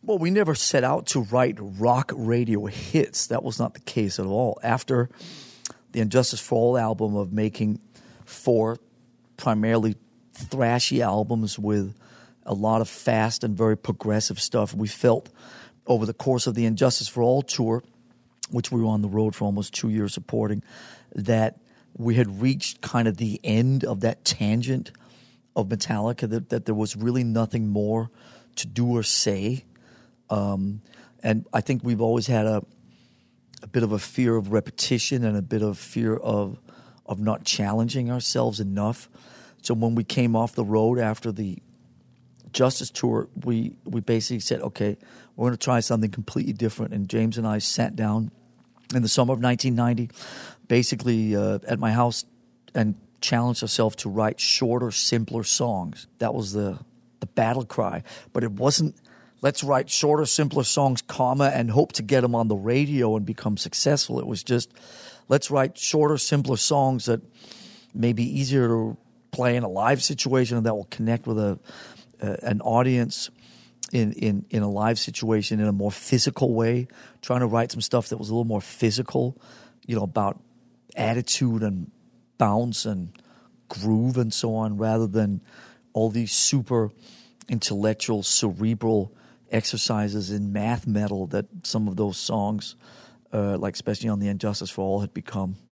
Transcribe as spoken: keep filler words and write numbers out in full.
Well, we never set out to write rock radio hits. That was not the case at all. After the Injustice for All album of making four primarily thrashy albums with a lot of fast and very progressive stuff, we felt over the course of the Injustice for All tour, which we were on the road for almost two years supporting, that we had reached kind of the end of that tangent of Metallica, that, that there was really nothing more to do or say. Um, and I think we've always had a a bit of a fear of repetition and a bit of fear of of not challenging ourselves enough. So when we came off the road after the Justice tour, we, we basically said, okay, we're going to try something completely different. And James and I sat down in the summer of nineteen ninety, basically uh, at my house, and challenged ourselves to write shorter, simpler songs. That was the the battle cry. But it wasn't, let's write shorter, simpler songs, comma, and hope to get them on the radio and become successful. It was just, let's write shorter, simpler songs that may be easier to play in a live situation and that will connect with a uh, an audience in, in, in a live situation in a more physical way. Trying to write some stuff that was a little more physical, you know, about attitude and bounce and groove and so on, rather than all these super intellectual, cerebral exercises in math metal that some of those songs, uh, like especially on the Injustice for All, had become.